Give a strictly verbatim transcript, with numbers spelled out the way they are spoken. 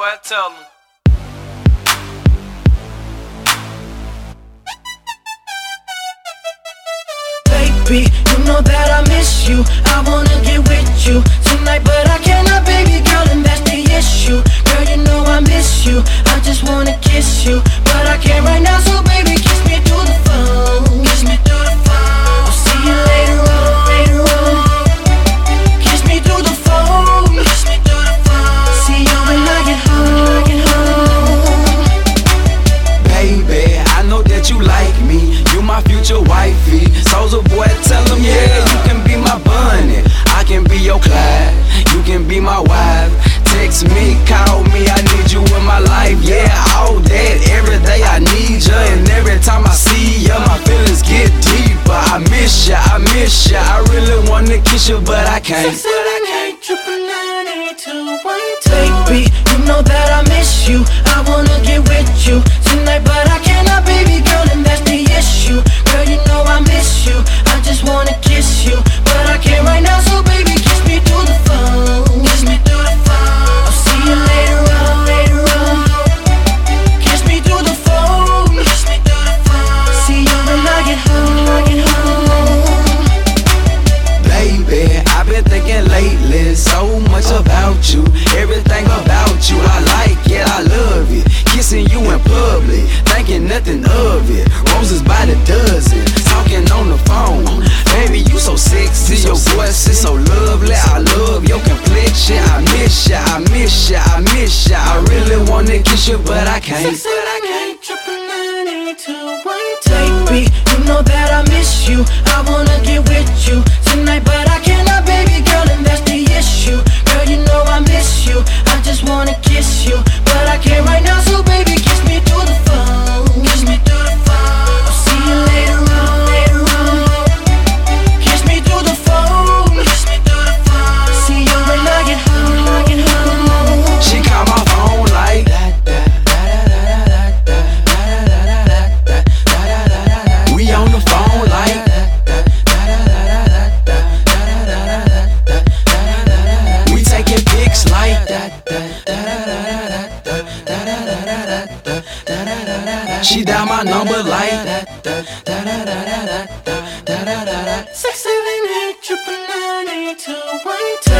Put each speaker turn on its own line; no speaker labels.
boy, tell him.
Baby, you know that I miss you. I wanna get with you tonight, but I cannot, baby girl, and that's the issue. Girl, you know I miss you. I just wanna kiss you, but I can't right now, so baby, kiss me through the phone. Kiss me through the phone. I'll see you later on, later on. Kiss me through the phone. Kiss me through the phone. See you when I get home, get home.
Baby, I know that you like me. You my future wifey. Soulja boy, tell him, yeah, you can be my bunny. I can be your Clyde. You can be my wife. Text me, call me, I need you in my life. Yeah, all that, every day I need you. And every time I see you, my feelings get deeper. I miss ya, I miss ya. I really wanna kiss you, but I can't.
six seven eight, triple nine, eight two one two. Baby, you know that I miss you. I wanna get with you tonight, but I cannot, baby girl, and that's the issue. Girl, you know I miss you. I just wanna kiss you, but I can't right now, so baby, kiss me through the phone. Kiss me through the phone. I'll see you later on, later on. Kiss me through the phone. Kiss me through the phone. See you when I get home, get home.
Baby, I've been thinking lately so much about you. Everything about you, I like it, I love it. Kissing you in public, thinking nothing of it. Roses by the dozen, talking on the phone. Baby, you so sexy, your voice is so lovely. I love your complexion. I miss ya, I miss ya, I miss ya. I really wanna kiss you, but I can't.
six seven eight, triple nine, eight two one two. Baby, you know that I miss you. I wanna get with you tonight, but I cannot, baby girl, and that's the issue. Girl, you know I miss you. I just wanna kiss you, but I can't right now, so baby, kiss me through the phone. Kiss me through the phone. I'll see you later on, later on. Kiss me through the phone. Kiss me through the phone. See you when I get home, get home.
She call my phone like we on the phone like we taking pics like she dial my number like
six seven eight, triple nine, eight two one two.